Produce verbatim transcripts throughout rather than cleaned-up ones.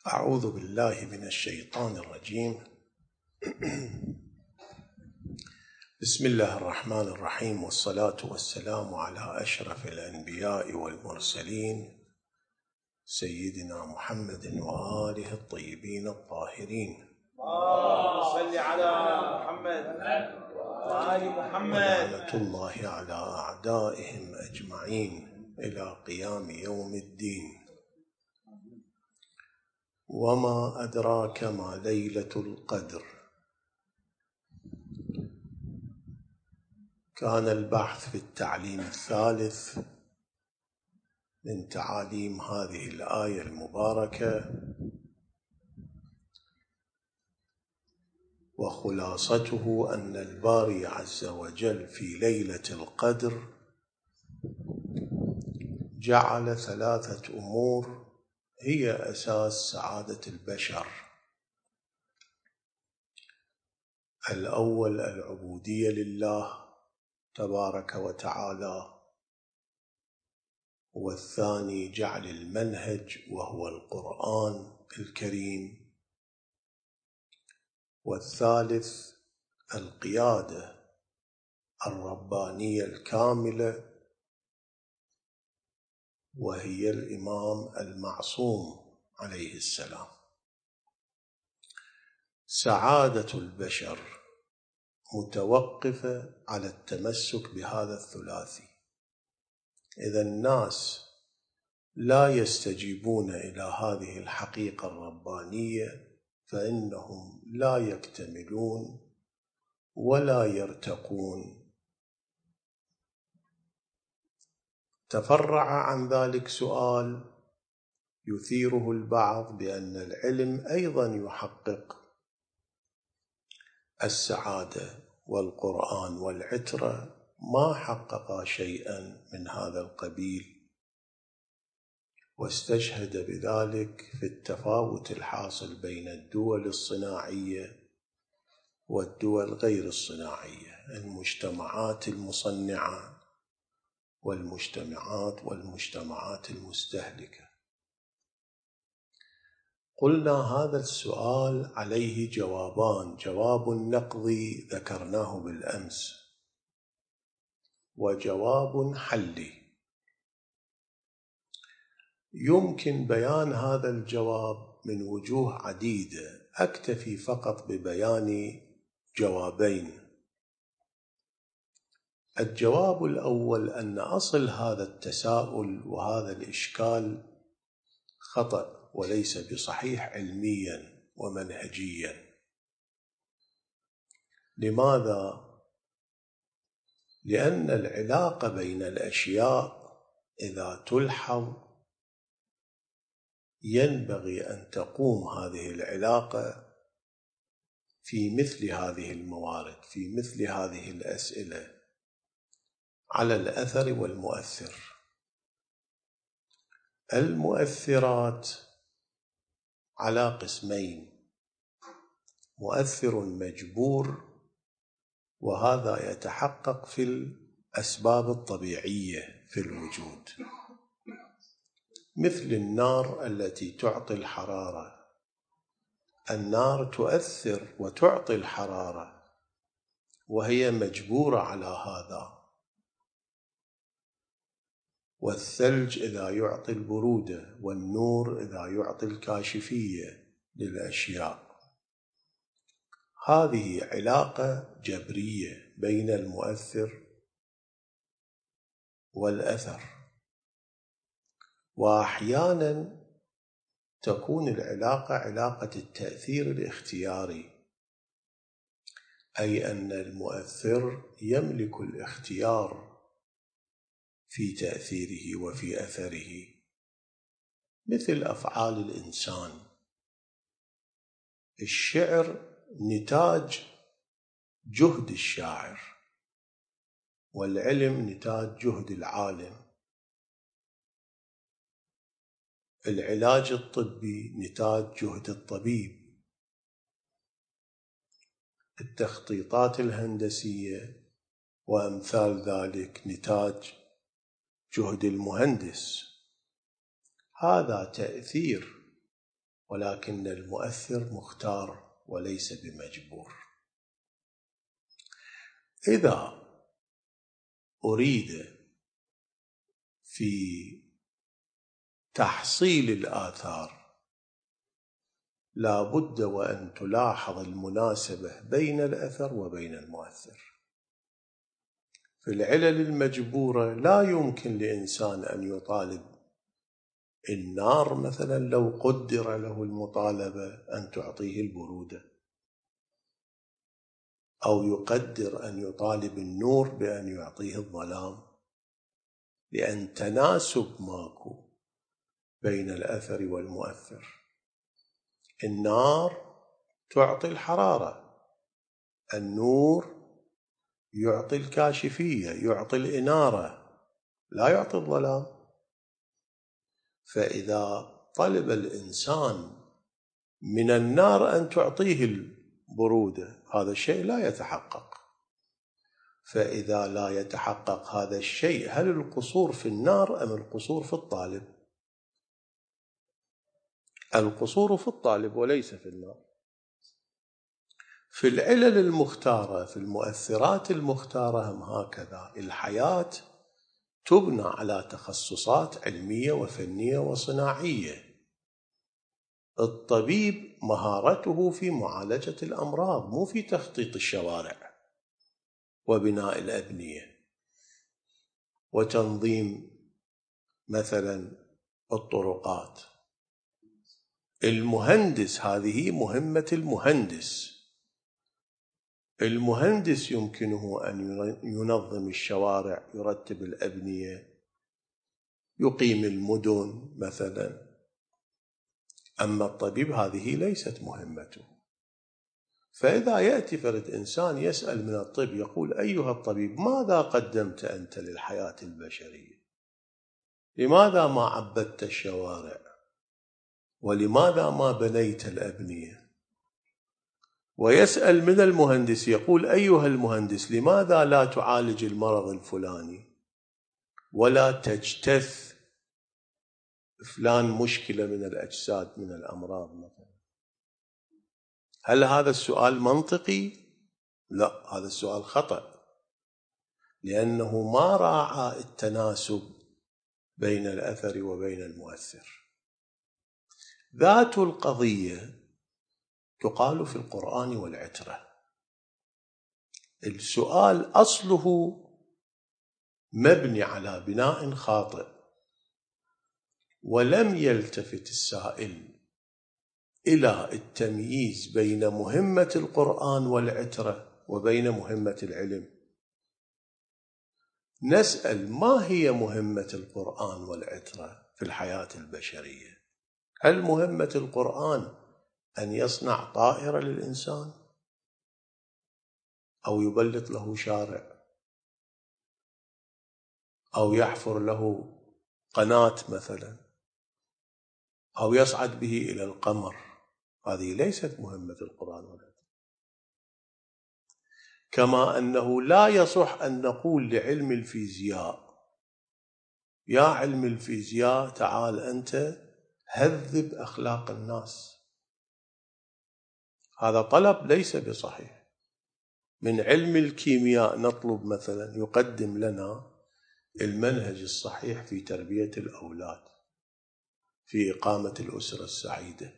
أعوذ بالله من الشيطان الرجيم. بسم الله الرحمن الرحيم، والصلاة والسلام على أشرف الأنبياء والمرسلين سيدنا محمد وآله الطيبين الطاهرين. اللهم صل على محمد وآل محمد. ولعنة الله على أعدائهم أجمعين إلى قيام يوم الدين. وما أدراك ما ليلة القدر. كان البحث في التعليم الثالث من تعاليم هذه الآية المباركة، وخلاصته أن الباري عز وجل في ليلة القدر جعل ثلاثة أمور هي أساس سعادة البشر. الأول العبودية لله تبارك وتعالى، والثاني جعل المنهج وهو القرآن الكريم، والثالث القيادة الربانية الكاملة وهي الإمام المعصوم عليه السلام. سعادة البشر متوقفة على التمسك بهذا الثلاثي. إذا الناس لا يستجيبون إلى هذه الحقيقة الربانية فإنهم لا يكتملون ولا يرتقون. تفرع عن ذلك سؤال يثيره البعض بأن العلم أيضا يحقق السعادة، والقرآن والعترة ما حققا شيئا من هذا القبيل، واستشهد بذلك في التفاوت الحاصل بين الدول الصناعية والدول غير الصناعية، المجتمعات المصنعة والمجتمعات والمجتمعات المستهلكة. قلنا هذا السؤال عليه جوابان: جواب نقضي ذكرناه بالأمس، وجواب حلي. يمكن بيان هذا الجواب من وجوه عديدة، أكتفي فقط ببيان جوابين. الجواب الأول أن أصل هذا التساؤل وهذا الإشكال خطأ وليس بصحيح علميا ومنهجيا. لماذا؟ لأن العلاقة بين الأشياء إذا تلحظ ينبغي أن تقوم هذه العلاقة في مثل هذه الموارد، في مثل هذه الأسئلة، على الأثر والمؤثر. المؤثرات على قسمين: مؤثر مجبور، وهذا يتحقق في الأسباب الطبيعية في الوجود، مثل النار التي تعطي الحرارة. النار تؤثر وتعطي الحرارة وهي مجبورة على هذا، والثلج إذا يعطي البرودة، والنور إذا يعطي الكاشفية للأشياء. هذه علاقة جبرية بين المؤثر والأثر. وأحيانا تكون العلاقة علاقة التأثير الاختياري، أي أن المؤثر يملك الاختيار في تأثيره وفي أثره، مثل أفعال الإنسان. الشعر نتاج جهد الشاعر، والعلم نتاج جهد العالم. العلاج الطبي نتاج جهد الطبيب. التخطيطات الهندسية وأمثال ذلك نتاج جهد المهندس. هذا تأثير ولكن المؤثر مختار وليس بمجبور. إذا أريد في تحصيل الآثار لا بد وأن تلاحظ المناسبة بين الأثر وبين المؤثر. في العلل المجبورة لا يمكن لإنسان أن يطالب النار مثلا لو قدر له المطالبة أن تعطيه البرودة، أو يقدر أن يطالب النور بأن يعطيه الظلام، لأن تناسب ماكو بين الأثر والمؤثر. النار تعطي الحرارة، النور يعطي الكاشفية، يعطي الإنارة، لا يعطي الظلام. فإذا طلب الإنسان من النار أن تعطيه البرودة هذا الشيء لا يتحقق. فإذا لا يتحقق هذا الشيء هل القصور في النار أم القصور في الطالب؟ القصور في الطالب وليس في النار. في العلل المختارة، في المؤثرات المختارة هم هكذا. الحياة تبنى على تخصصات علمية وفنية وصناعية. الطبيب مهارته في معالجة الأمراض مو في تخطيط الشوارع وبناء الأبنية وتنظيم مثلا الطرقات. المهندس هذه مهمة المهندس. المهندس يمكنه أن ينظم الشوارع، يرتب الأبنية، يقيم المدن مثلا. أما الطبيب هذه ليست مهمته. فإذا يأتي فرد إنسان يسأل من الطب يقول: أيها الطبيب، ماذا قدمت أنت للحياة البشرية؟ لماذا ما عبدت الشوارع؟ ولماذا ما بنيت الأبنية؟ ويسأل من المهندس يقول: أيها المهندس، لماذا لا تعالج المرض الفلاني ولا تجتث فلان مشكلة من الأجساد من الأمراض مثلا؟ هل هذا السؤال منطقي؟ لا، هذا السؤال خطأ، لأنه ما راعى التناسب بين الأثر وبين المؤثر. ذات القضية تقال في القرآن والعترة. السؤال أصله مبني على بناء خاطئ، ولم يلتفت السائل إلى التمييز بين مهمة القرآن والعترة وبين مهمة العلم. نسأل: ما هي مهمة القرآن والعترة في الحياة البشرية؟ هل مهمة القرآن أن يصنع طائرة للإنسان، أو يبلط له شارع، أو يحفر له قناة مثلا، أو يصعد به إلى القمر؟ هذه ليست مهمة القرآن والعترة. كما أنه لا يصح أن نقول لعلم الفيزياء: يا علم الفيزياء تعال أنت هذب أخلاق الناس. هذا طلب ليس بصحيح. من علم الكيمياء نطلب مثلا يقدم لنا المنهج الصحيح في تربية الأولاد، في إقامة الأسرة السعيدة.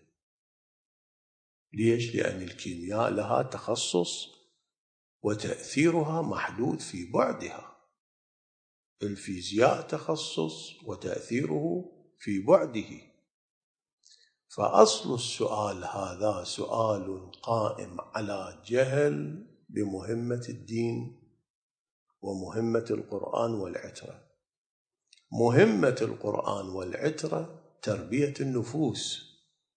ليش؟ لأن الكيمياء لها تخصص وتأثيرها محدود في بعدها. الفيزياء تخصص وتأثيره في بعده. فأصل السؤال هذا سؤال قائم على جهل بمهمة الدين ومهمة القرآن والعترة. مهمة القرآن والعترة تربية النفوس،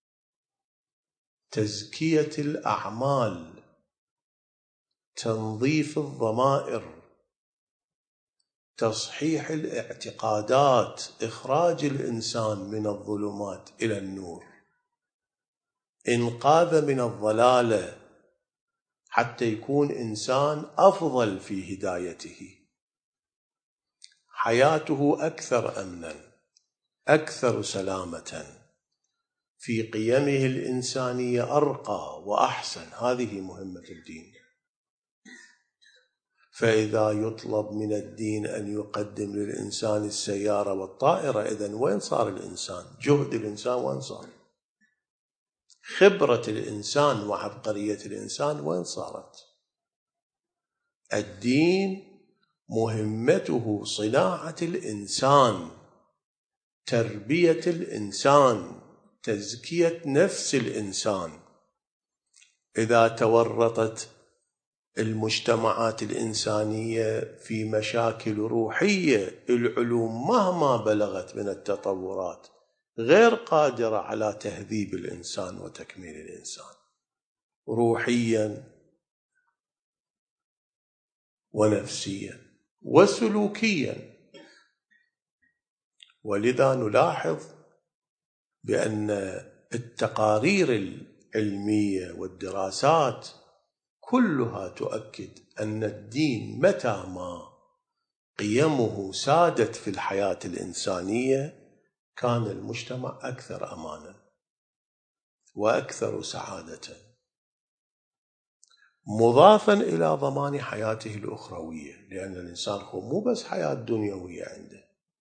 تزكية الأعمال، تنظيف الضمائر، تصحيح الاعتقادات، إخراج الإنسان من الظلمات إلى النور، إنقاذ من الضلالة حتى يكون إنسان أفضل في هدايته، حياته أكثر أمنا، أكثر سلامة، في قيمه الإنسانية أرقى وأحسن. هذه مهمة الدين. فإذا يطلب من الدين أن يقدم للإنسان السيارة والطائرة، إذن وين صار الإنسان؟ جهد الإنسان وين صار؟ خبرة الإنسان وعبقرية الإنسان وين صارت؟ الدين مهمته صناعة الإنسان، تربية الإنسان، تزكية نفس الإنسان. إذا تورطت المجتمعات الإنسانية في مشاكل روحية، العلوم مهما بلغت من التطورات غير قادرة على تهذيب الإنسان وتكميل الإنسان روحيا ونفسيا وسلوكيا. ولذا نلاحظ بأن التقارير العلمية والدراسات كلها تؤكد أن الدين متى ما قيمه سادت في الحياة الإنسانية كان المجتمع أكثر أمانا وأكثر سعادة، مضافا إلى ضمان حياته الأخروية. لأن الإنسان هو مو بس حياة دنيوية عنده،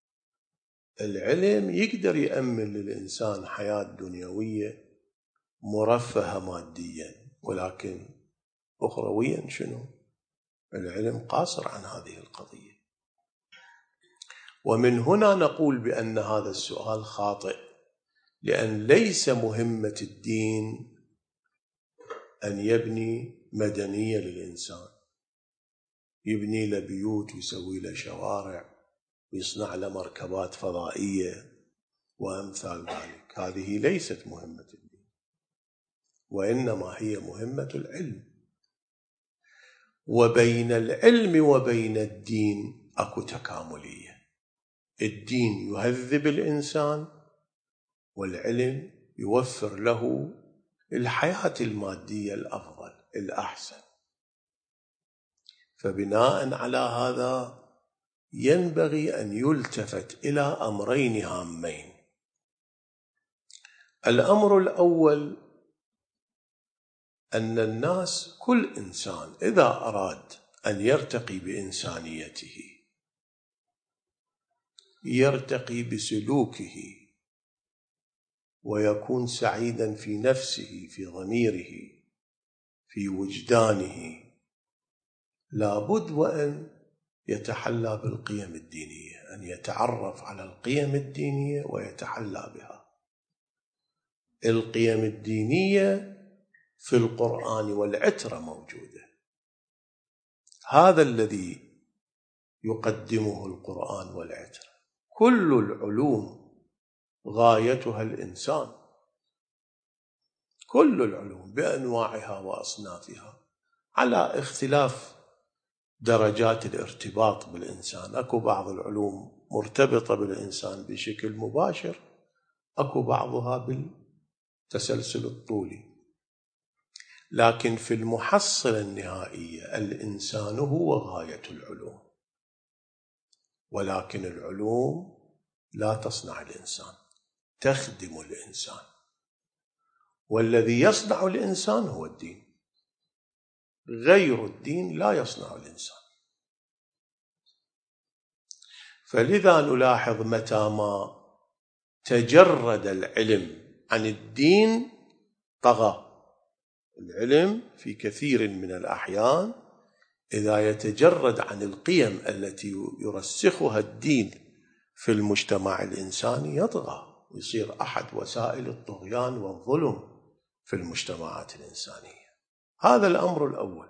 العلم يقدر يأمن للإنسان حياة دنيوية مرفهة ماديا، ولكن أخرويا شنو؟ العلم قاصر عن هذه القضية. ومن هنا نقول بأن هذا السؤال خاطئ، لأن ليس مهمة الدين أن يبني مدنية للإنسان، يبني له بيوت ويسوي له شوارع ويصنع له مركبات فضائية وأمثال ذلك. هذه ليست مهمة الدين، وإنما هي مهمة العلم. وبين العلم وبين الدين أكو تكاملية. الدين يهذب الإنسان، والعلم يوفر له الحياة المادية الأفضل الأحسن. فبناء على هذا ينبغي أن يلتفت إلى أمرين هامين. الأمر الأول أن الناس، كل إنسان إذا أراد أن يرتقي بإنسانيته، يرتقي بسلوكه ويكون سعيدا في نفسه، في ضميره، في وجدانه، لابد وأن يتحلى بالقيم الدينية، أن يتعرف على القيم الدينية ويتحلى بها. القيم الدينية في القرآن والعترة موجودة. هذا الذي يقدمه القرآن والعترة. كل العلوم غايتها الإنسان، كل العلوم بأنواعها وأصنافها، على اختلاف درجات الارتباط بالإنسان. أكو بعض العلوم مرتبطة بالإنسان بشكل مباشر، أكو بعضها بالتسلسل الطولي، لكن في المحصلة النهائية الإنسان هو غاية العلوم. ولكن العلوم لا تصنع الإنسان، تخدم الإنسان، والذي يصنع الإنسان هو الدين. غير الدين لا يصنع الإنسان. فلذا نلاحظ متى ما تجرد العلم عن الدين طغى. العلم في كثير من الأحيان إذا يتجرد عن القيم التي يرسخها الدين في المجتمع الإنساني يطغى، ويصير أحد وسائل الطغيان والظلم في المجتمعات الإنسانية. هذا الأمر الأول.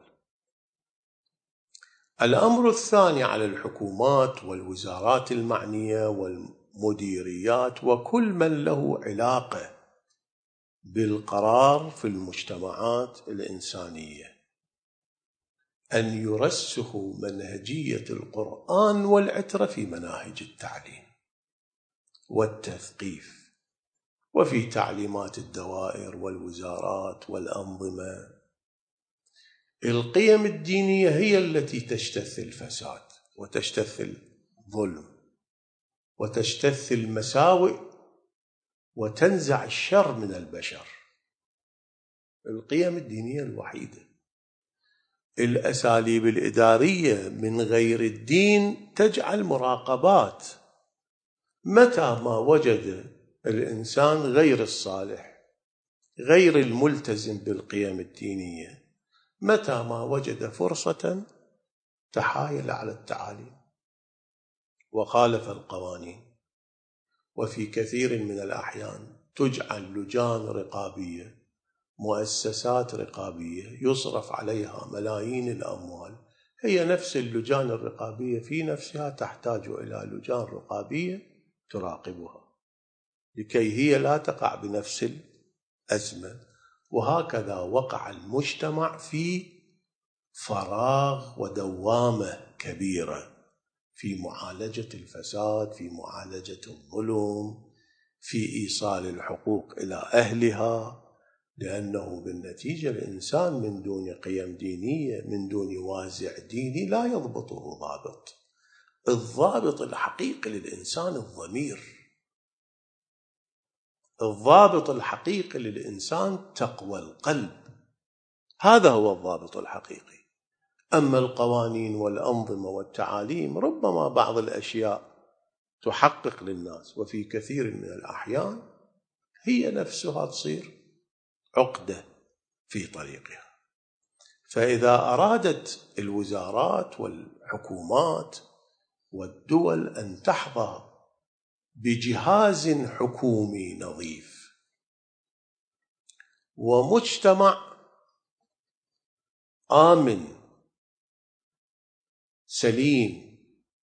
الأمر الثاني على الحكومات والوزارات المعنية والمديريات وكل من له علاقة بالقرار في المجتمعات الإنسانية أن يرسخوا منهجية القرآن والعترة في مناهج التعليم والتثقيف وفي تعليمات الدوائر والوزارات والأنظمة. القيم الدينية هي التي تجتث الفساد وتجتث الظلم وتجتث المساوئ وتنزع الشر من البشر. القيم الدينية الوحيدة. الأساليب الإدارية من غير الدين تجعل مراقبات. متى ما وجد الإنسان غير الصالح غير الملتزم بالقيم الدينية، متى ما وجد فرصة تحايل على التعاليم وخالف القوانين. وفي كثير من الأحيان تجعل لجان رقابية، مؤسسات رقابية يصرف عليها ملايين الأموال، هي نفس اللجان الرقابية في نفسها تحتاج إلى لجان رقابية تراقبها لكي هي لا تقع بنفس الأزمة. وهكذا وقع المجتمع في فراغ ودوامة كبيرة في معالجة الفساد، في معالجة الظلم، في إيصال الحقوق إلى أهلها، لأنه بالنتيجة الإنسان من دون قيم دينية، من دون وازع ديني لا يضبطه ضابط. الضابط الحقيقي للإنسان الضمير، الضابط الحقيقي للإنسان تقوى القلب، هذا هو الضابط الحقيقي. أما القوانين والأنظمة والتعاليم ربما بعض الأشياء تحقق للناس، وفي كثير من الأحيان هي نفسها تصير عقدة في طريقها. فإذا أرادت الوزارات والحكومات والدول أن تحظى بجهاز حكومي نظيف ومجتمع آمن سليم،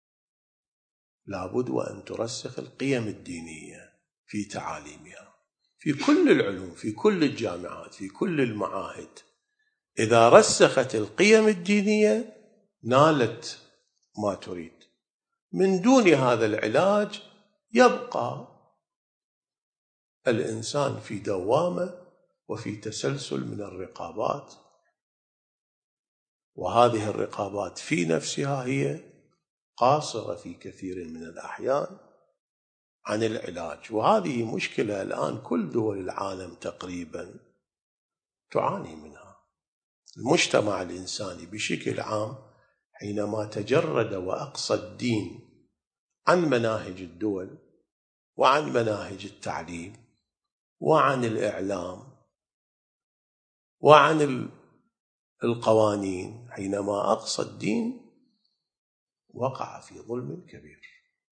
لابد وأن ترسخ القيم الدينية في تعاليمها، في كل العلوم، في كل الجامعات، في كل المعاهد. إذا رسخت القيم الدينية نالت ما تريد. من دون هذا العلاج يبقى الإنسان في دوامة وفي تسلسل من الرقابات، وهذه الرقابات في نفسها هي قاصرة في كثير من الأحيان عن العلاج. وهذه مشكلة الآن كل دول العالم تقريبا تعاني منها. المجتمع الإنساني بشكل عام حينما تجرد وأقصى الدين عن مناهج الدول وعن مناهج التعليم وعن الإعلام وعن القوانين، حينما أقصى الدين وقع في ظلم كبير.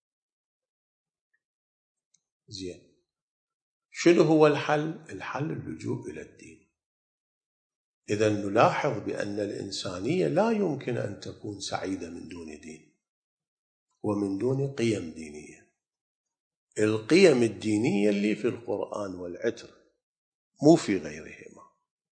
زين، شنو هو الحل؟ الحل اللجوء إلى الدين. إذا نلاحظ بأن الإنسانية لا يمكن أن تكون سعيدة من دون دين ومن دون قيم دينية. القيم الدينية اللي في القرآن والعتر، مو في غيرهما.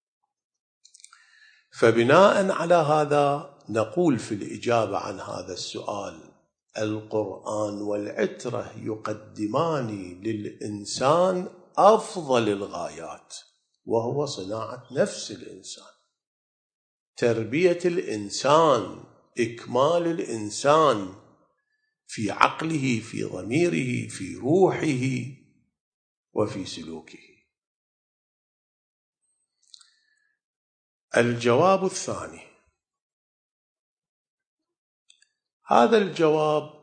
فبناء على هذا نقول في الإجابة عن هذا السؤال: القرآن والعترة يقدمان للإنسان أفضل الغايات، وهو صناعة نفس الإنسان، تربية الإنسان، إكمال الإنسان في عقله، في ضميره، في روحه، وفي سلوكه. الجواب الثاني، هذا الجواب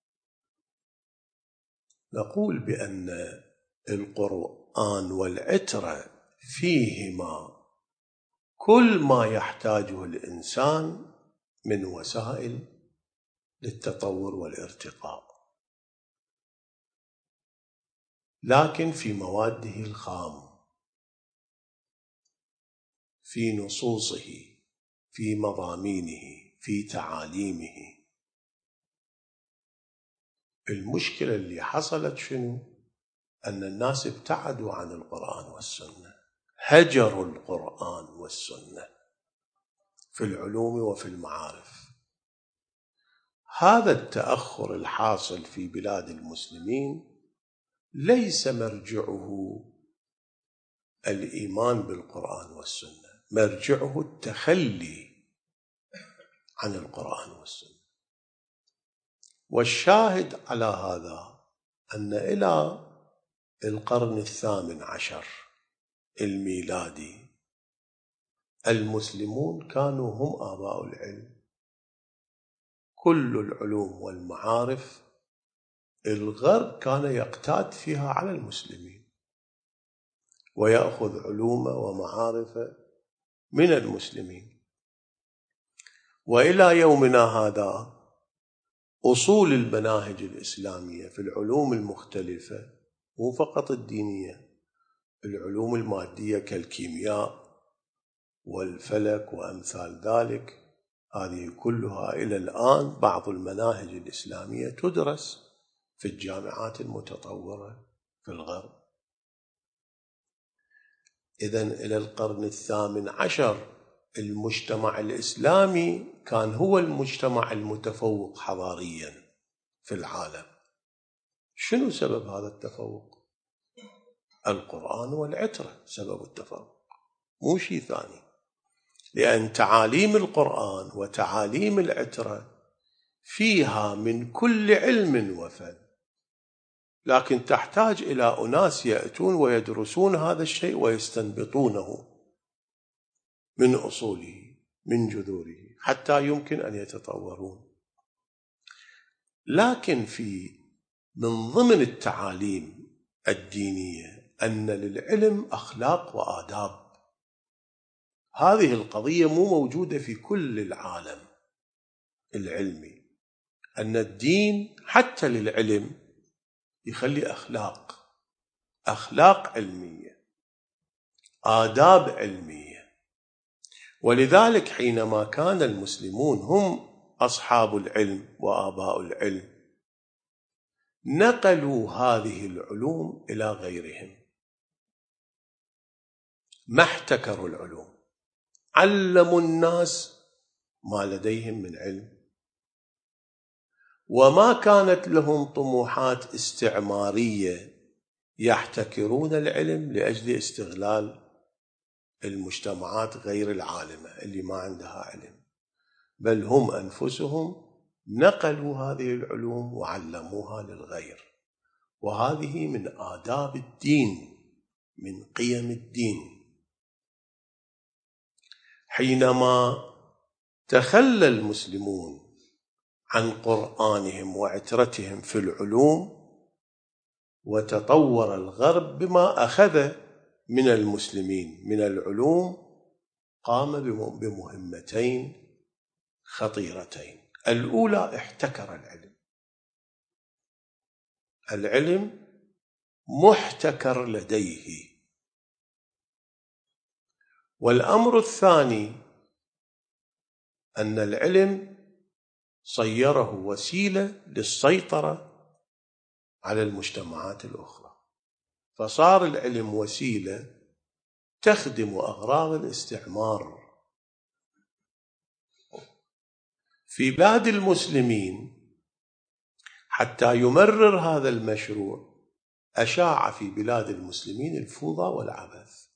نقول بأن القرآن والعترة فيهما كل ما يحتاجه الإنسان من وسائل للتطور والارتقاء، لكن في مواده الخام، في نصوصه، في مضامينه، في تعاليمه. المشكلة اللي حصلت شنو؟ أن الناس ابتعدوا عن القرآن والسنة، هجروا القرآن والسنة في العلوم وفي المعارف. هذا التأخر الحاصل في بلاد المسلمين ليس مرجعه الإيمان بالقرآن والسنة، مرجعه التخلي عن القرآن والسنة. والشاهد على هذا أن إلى القرن الثامن عشر الميلادي المسلمون كانوا هم آباء العلم. كل العلوم والمعارف الغرب كان يقتات فيها على المسلمين ويأخذ علومه ومعارفه من المسلمين. وإلى يومنا هذا أصول المناهج الإسلامية في العلوم المختلفة مو فقط الدينية، العلوم المادية كالكيمياء والفلك وأمثال ذلك، هذه كلها إلى الآن بعض المناهج الإسلامية تدرس في الجامعات المتطورة في الغرب. إذن إلى القرن الثامن عشر المجتمع الإسلامي كان هو المجتمع المتفوق حضاريا في العالم. شنو سبب هذا التفوق؟ القرآن والعترة سبب التفوق، مو شيء ثاني، لأن تعاليم القرآن وتعاليم العترة فيها من كل علم وفن، لكن تحتاج إلى أناس يأتون ويدرسون هذا الشيء ويستنبطونه من أصوله من جذوره حتى يمكن أن يتطورون. لكن في من ضمن التعاليم الدينية أن للعلم أخلاق وآداب. هذه القضية مو موجودة في كل العالم العلمي، أن الدين حتى للعلم يخلي أخلاق أخلاق علمية، آداب علمية. ولذلك حينما كان المسلمون هم أصحاب العلم وآباء العلم نقلوا هذه العلوم إلى غيرهم، ما احتكروا العلوم، علموا الناس ما لديهم من علم، وما كانت لهم طموحات استعمارية يحتكرون العلم لأجل استغلال المجتمعات غير العالمة اللي ما عندها علم، بل هم أنفسهم نقلوا هذه العلوم وعلموها للغير. وهذه من آداب الدين، من قيم الدين. حينما تخلى المسلمون عن قرآنهم وعترتهم في العلوم وتطور الغرب بما أخذ من المسلمين من العلوم، قام بمهمتين خطيرتين. الأولى احتكر العلم، العلم محتكر لديه. والأمر الثاني أن العلم صيره وسيلة للسيطرة على المجتمعات الأخرى، فصار العلم وسيلة تخدم أغراض الاستعمار. في بلاد المسلمين حتى يمرر هذا المشروع أشاع في بلاد المسلمين الفوضى والعبث.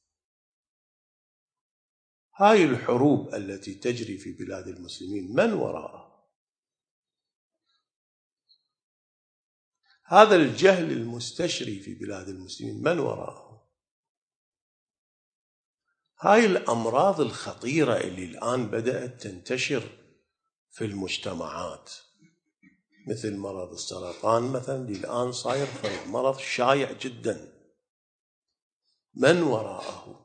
هاي الحروب التي تجري في بلاد المسلمين من وراءها؟ هذا الجهل المستشري في بلاد المسلمين من وراءه؟ هاي الأمراض الخطيرة اللي الآن بدأت تنتشر في المجتمعات، مثل مرض السرطان مثلا اللي الآن صاير مرض شائع جدا، من وراءه؟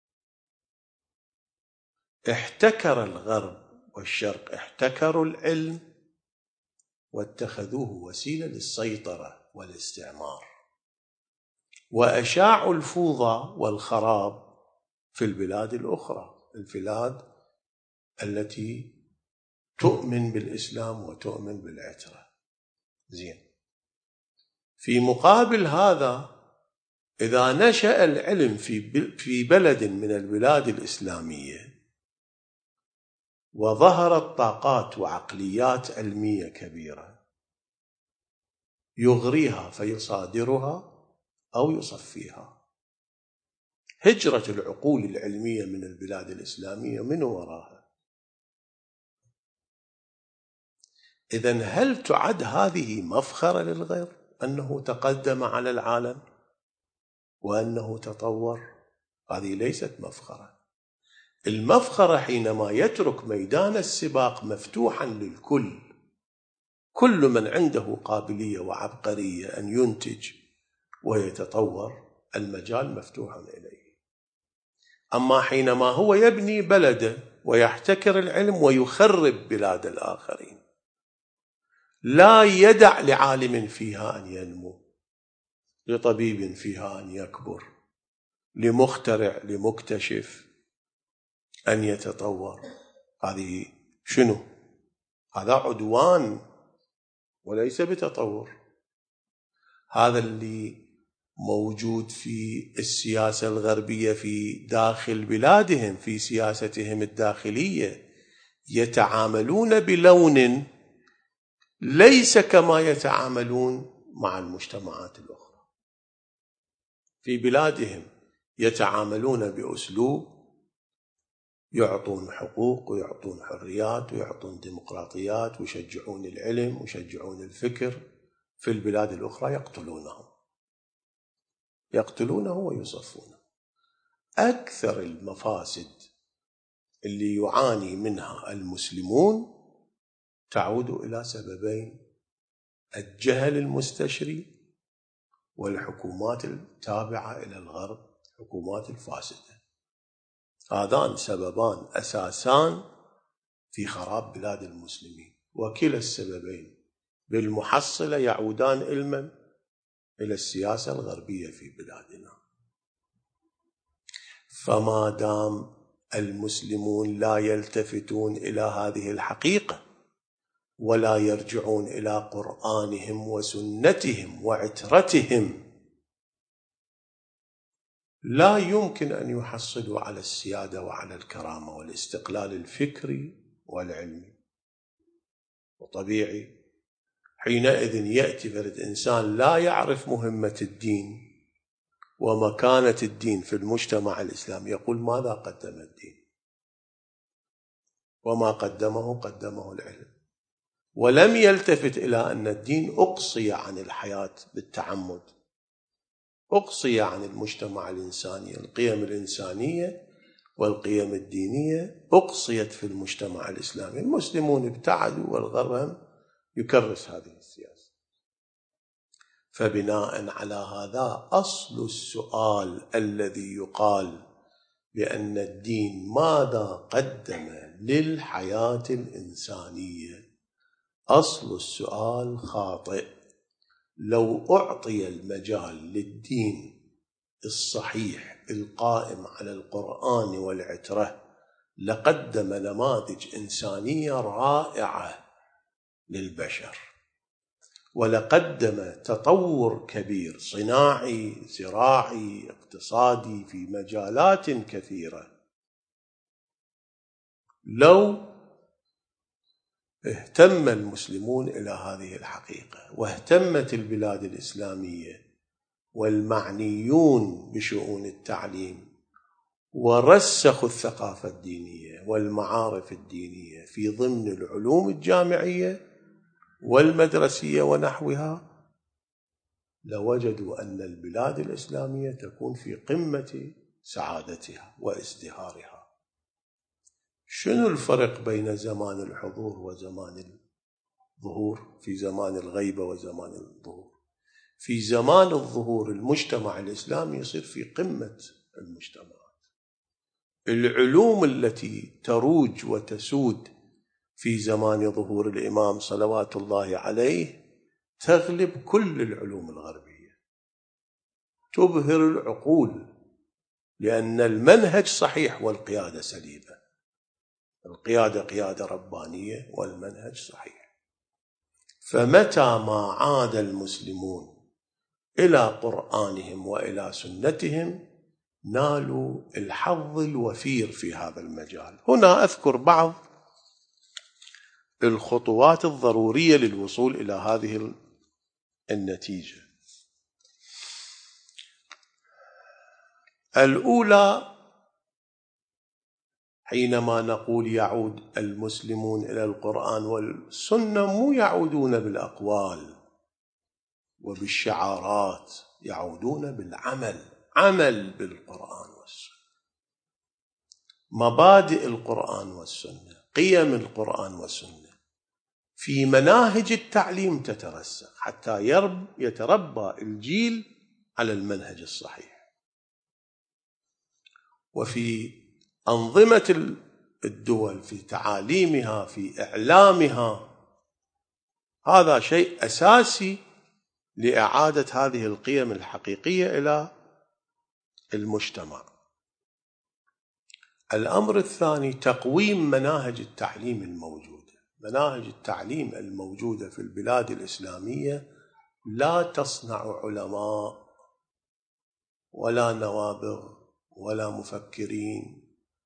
احتكر الغرب والشرق، احتكروا العلم واتخذوه وسيلة للسيطرة والاستعمار، وأشاعوا الفوضى والخراب في البلاد الأخرى، البلاد التي تؤمن بالإسلام وتؤمن بالعترة. زين، في مقابل هذا إذا نشأ العلم في بلد من البلاد الإسلامية وظهرت طاقات وعقليات علمية كبيرة يغريها فيصادرها أو يصفيها، هجرة العقول العلمية من البلاد الإسلامية من وراها. إذن هل تعد هذه مفخرة للغير أنه تقدم على العالم؟ وأنه تطور، هذه ليست مفخرة. المفخرة حينما يترك ميدان السباق مفتوحا للكل، كل من عنده قابلية وعبقرية أن ينتج ويتطور، المجال مفتوح إليه. أما حينما هو يبني بلده ويحتكر العلم ويخرب بلاد الآخرين، لا يدع لعالم فيها أن ينمو، لطبيب فيها أن يكبر، لمخترع لمكتشف أن يتطور، هذه شنو؟ هذا عدوان وليس بتطور. هذا اللي موجود في السياسة الغربية في داخل بلادهم، في سياستهم الداخلية، يتعاملون بلون ليس كما يتعاملون مع المجتمعات الأخرى. في بلادهم يتعاملون بأسلوب يعطون حقوق ويعطون حريات ويعطون ديمقراطيات ويشجعون العلم ويشجعون الفكر. في البلاد الأخرى يقتلونهم يقتلونه ويصفونه. أكثر المفاسد اللي يعاني منها المسلمون تعود إلى سببين: الجهل المستشري والحكومات التابعة إلى الغرب، حكومات الفاسدة. هذان سببان أساسان في خراب بلاد المسلمين، وكلا السببين بالمحصلة يعودان علما إلى السياسة الغربية في بلادنا. فما دام المسلمون لا يلتفتون إلى هذه الحقيقة ولا يرجعون إلى قرآنهم وسنتهم وعترتهم، لا يمكن أن يحصلوا على السيادة وعلى الكرامة والاستقلال الفكري والعلمي. وطبيعي حينئذ يأتي فرد إنسان لا يعرف مهمة الدين ومكانة الدين في المجتمع الإسلامي، يقول: ماذا قدم الدين؟ وما قدمه قدمه العلم، ولم يلتفت إلى أن الدين أقصي عن الحياة بالتعمد، أقصي عن المجتمع الإنساني. القيم الإنسانية والقيم الدينية أقصيت في المجتمع الإسلامي. المسلمون ابتعدوا والغرب يكرس هذه السياسة. فبناء على هذا أصل السؤال الذي يقال بأن الدين ماذا قدم للحياة الإنسانية، أصل السؤال خاطئ. لو أعطي المجال للدين الصحيح القائم على القرآن والعترة لقدم نماذج إنسانية رائعة للبشر، ولقدم تطور كبير صناعي زراعي اقتصادي في مجالات كثيرة. لو اهتم المسلمون إلى هذه الحقيقة، واهتمت البلاد الإسلامية والمعنيون بشؤون التعليم ورسخوا الثقافة الدينية والمعارف الدينية في ضمن العلوم الجامعية والمدرسية ونحوها، لوجدوا أن البلاد الإسلامية تكون في قمة سعادتها وازدهارها. شنو الفرق بين زمان الحضور وزمان الظهور؟ في زمان الغيبة وزمان الظهور. في زمان الظهور المجتمع الإسلامي يصير في قمة المجتمعات. العلوم التي تروج وتسود في زمان ظهور الإمام صلوات الله عليه تغلب كل العلوم الغربية، تبهر العقول، لأن المنهج صحيح والقيادة سليمة. القيادة قيادة ربانية والمنهج صحيح. فمتى ما عاد المسلمون إلى قرآنهم وإلى سنتهم نالوا الحظ الوفير في هذا المجال. هنا أذكر بعض الخطوات الضرورية للوصول إلى هذه النتيجة. الأولى، حينما نقول يعود المسلمون إلى القرآن والسنة، مو يعودون بالأقوال وبالشعارات، يعودون بالعمل عمل بالقرآن والسنة، مبادئ القرآن والسنة، قيم القرآن والسنة في مناهج التعليم تترسخ حتى يتربى الجيل على المنهج الصحيح. وفي أنظمة الدول في تعاليمها في إعلامها هذا شيء أساسي لإعادة هذه القيم الحقيقية إلى المجتمع. الأمر الثاني تقويم مناهج التعليم الموجودة. مناهج التعليم الموجودة في البلاد الإسلامية لا تصنع علماء ولا نوابغ ولا مفكرين.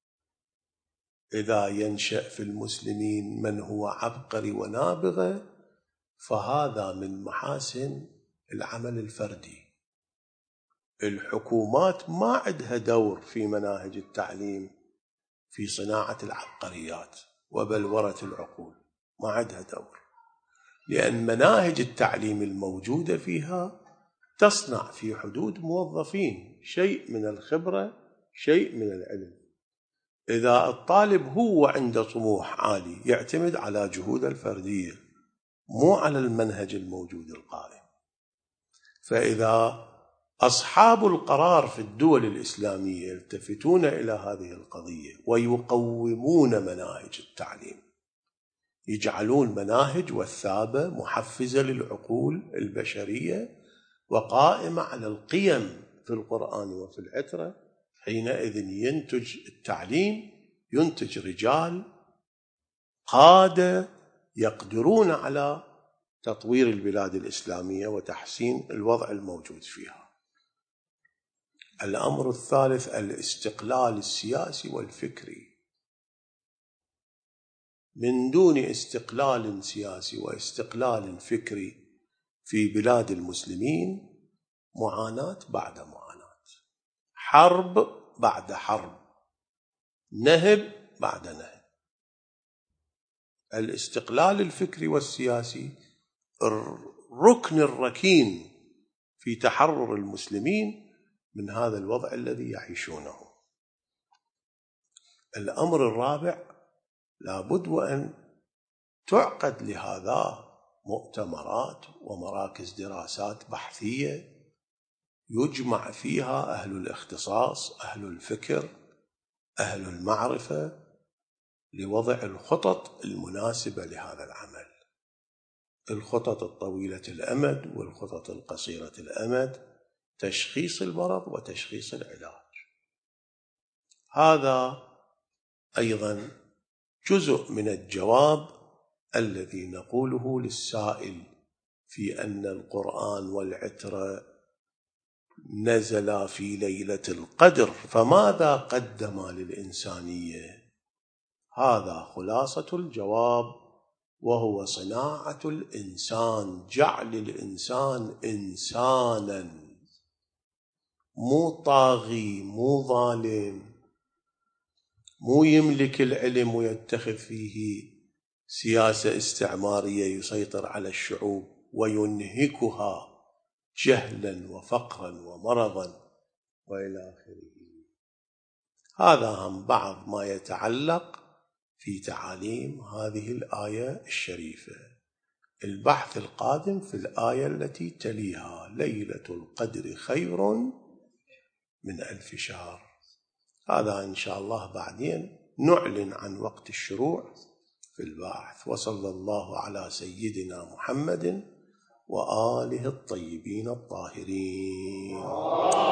إذا ينشأ في المسلمين من هو عبقري ونابغة فهذا من محاسن العمل الفردي. الحكومات ما عندها دور في مناهج التعليم في صناعة العبقريات وبلورة العقول، ما عندها دور، لأن مناهج التعليم الموجودة فيها تصنع في حدود موظفين شيء من الخبرة شيء من العلم. إذا الطالب هو عنده طموح عالي يعتمد على جهود الفردية مو على المنهج الموجود القائم. فإذا أصحاب القرار في الدول الإسلامية يلتفتون إلى هذه القضية ويقومون مناهج التعليم، يجعلون مناهج وثابة محفزة للعقول البشرية وقائمة على القيم في القرآن وفي العترة، حينئذ ينتج التعليم ينتج رجال قادة يقدرون على تطوير البلاد الإسلامية وتحسين الوضع الموجود فيها. الأمر الثالث الاستقلال السياسي والفكري. من دون استقلال سياسي واستقلال فكري في بلاد المسلمين معاناة بعد معاناة، حرب بعد حرب، نهب بعد نهب. الاستقلال الفكري والسياسي الركن الركين في تحرر المسلمين من هذا الوضع الذي يعيشونه. الأمر الرابع لابد وأن تعقد لهذا مؤتمرات ومراكز دراسات بحثية يجمع فيها أهل الاختصاص، أهل الفكر، أهل المعرفة، لوضع الخطط المناسبة لهذا العمل، الخطط الطويلة الأمد والخطط القصيرة الأمد، تشخيص المرض وتشخيص العلاج. هذا أيضا جزء من الجواب الذي نقوله للسائل في أن القرآن والعترة نزلا في ليلة القدر، فماذا قدم للإنسانية؟ هذا خلاصة الجواب، وهو صناعة الإنسان، جعل الإنسان إنسانا، مو طاغي، مو ظالم، مو يملك العلم ويتخذ فيه سياسة استعمارية يسيطر على الشعوب وينهكها جهلا وفقرا ومرضا وإلى آخره. هذا هم بعض ما يتعلق في تعاليم هذه الآية الشريفة. البحث القادم في الآية التي تليها، ليلة القدر خير من ألف شهر. هذا إن شاء الله بعدين نعلن عن وقت الشروع في البحث. وصلى الله على سيدنا محمد وآله الطيبين الطاهرين.